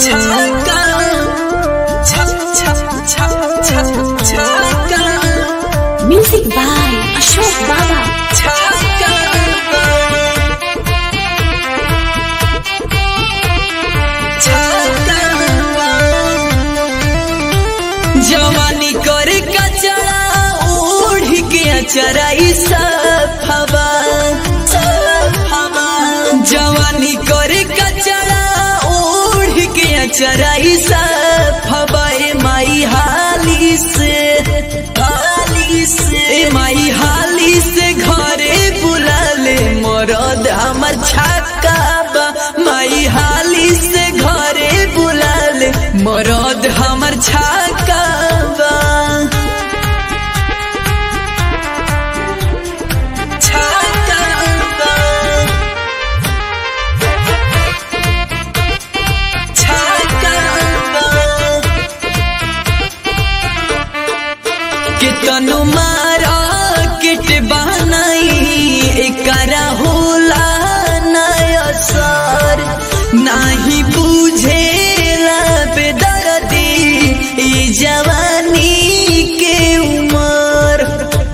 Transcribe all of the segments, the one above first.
Music by Ashok Baba. जवानी करे कचरा ओढ़ के अचराई सब हवा, जवानी करे कचरा ओढ़ के अचराई सब हवा। माई हाली से माई हाली से घरे बुला ले मरद हमर छक्का बा। माई हाली से घरे बुला ले मरद हमर छक्का बा। कितनो मारा किट बनाई एकरा होला नया सर, नाही बुझेला बेदर्दी ई जवानी के उमर।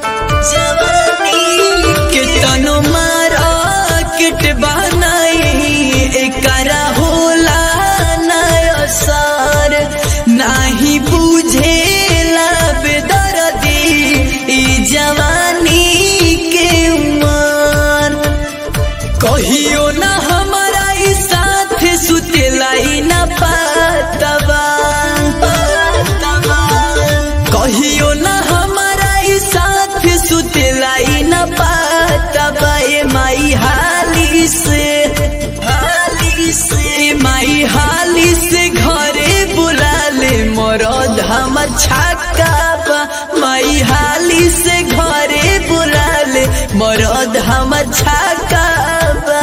कितनो मारा किट बनाई एकरा होला नया सर, नाही बुझेला बेदर्दी ई जवानी के उमर। कहियो ना हमारा ई साथ सुतेला ई ना पातबा, कहियो ना हमारा ई साथ सुतेला ई ना पातबा। ए माई हाली से माई हाली से घरे बुला ले मरद हमर छक्का बा। माई हाली से घरे बुला ले मरद हमर छक्का बा।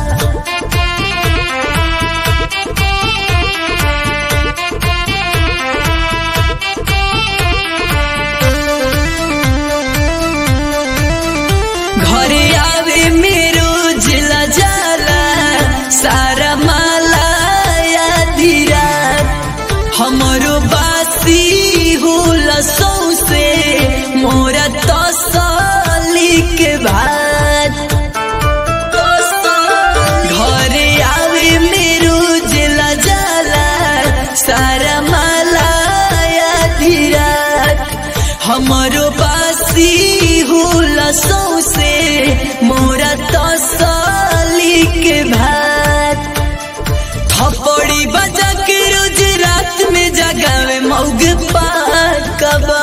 घरे आवे मेरो जिला जाला सारा माला आधी रात, हमरो बासी होला सौसे मोरा तसली के भात। घरे आवे मेरो जिला जाला सारा माला आधी रात, हमरो बासी होला सौसे मोरा तसली के भात। थपड़ी बजा के रोज रात में जगावे मौग पाकबा,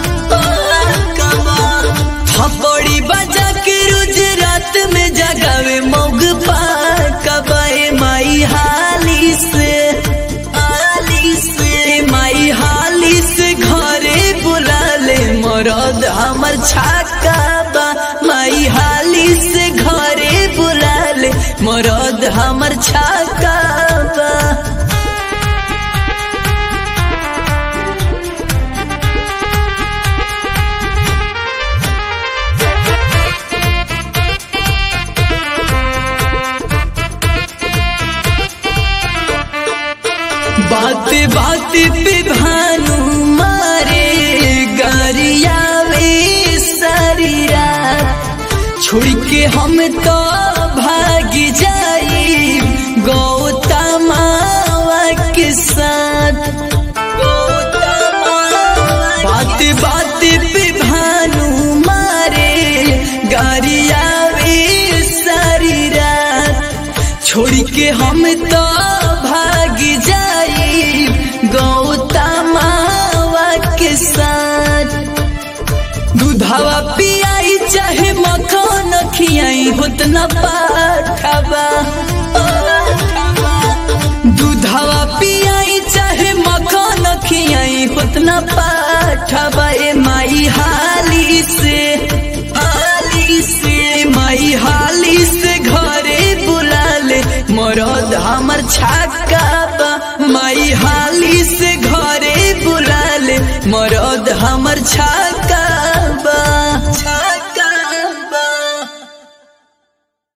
थपड़ी बजा के रोज रात में जगावे मौग पाकबा। ए माई हाली से माई हाली से घरे बुला ले मरद हमर छक्का बा। माई हाली से घरे बुला ले मरद हमर छक्का बा। बात बात पे भानु मारे गरियावे सारी रात, छोड़ के हम तो भाग जाई गौतमावा के साथ। बात बात पे भानु मारे गरियावे सारी रात, छोड़ के हम तो भाग जाई गौतमावा के साथ। दूधावा पियाई चाहे मखन खियाई होत न पाठबा, दूधावा पियाई चाहे मखन खियाई होत न पाठबा। ए माई हाली से माई हाली से घरे बुला ले मरद हमर छक्का बा। माई हाली से घरे बुला ले मरद हमर छक्का